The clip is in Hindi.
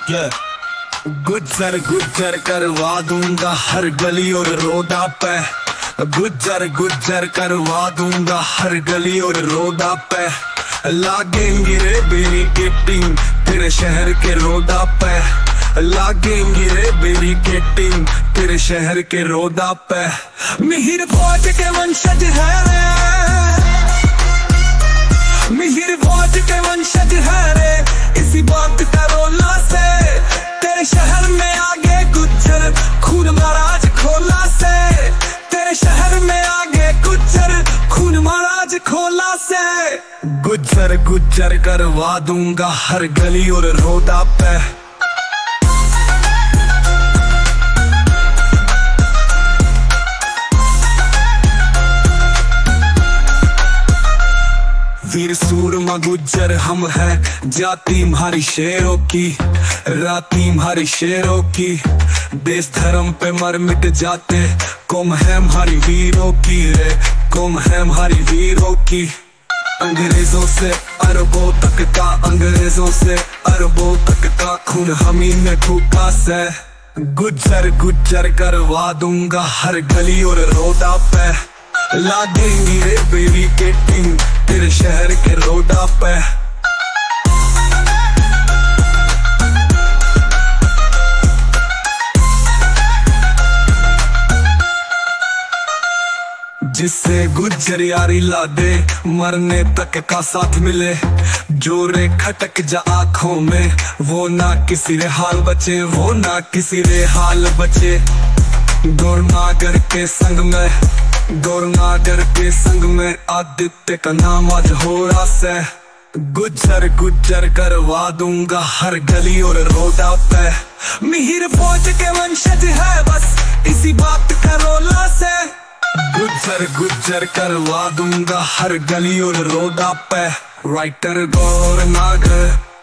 Yeah. गुज्जर गुज्जर करवा दूंगा हर गली और रोडा पे। गुज्जर गुज्जर करवा दूंगा हर गली और रोडा पे। लागेंगी रे बैरिकेडिंग तेरे शहर के रोडा पे। लागेंगी रे बैरिकेडिंग तेरे शहर के रोडा पे। मिहिर फौज के वंशज है रे, मिहिर फौज के वंशज है रे, इसी बात का रोला से तेरे शहर में आगे गुज्जर खून महाराज खोला से। तेरे शहर में आगे गुज्जर खून महाराज खोला से। गुज्जर गुज्जर करवा दूंगा हर गली और रोडा पे। वीर सूरमा गुज्जर हम है, जाति हमारी शेरों की, राती हमारी शेरों की। देश धर्म पे मर मिट जाते, कौम है हमारी वीरों की रे, कौम है हमारी वीरों की। अंग्रेजों से अरबों तक का, अंग्रेजों से अरबों तक का खून हमी में फूका से। गुज्जर गुज्जर करवा दूंगा हर गली और रोडा पे। लागेंगी रे बैरिकेडिंग तेरे शहर के रोडा पे। जिससे गुज्जर यारी ला दे, मरने तक का साथ मिले। जो रे खटक जा आंखों में, वो ना किसी रे हाल बचे, वो ना किसी रे हाल बचे। गौरनागर के संग में, गौरनागर के संग में आदित्य का नाम आज हो रहा से। गुज्जर गुज्जर करवा दूंगा हर गली और रोडा पे। मिहिर फौज के वंशज है बस इसी बात का रोला से। गुज्जर गुज्जर करवा दूंगा हर गली और रोडा पे। राइटर गौरनागर।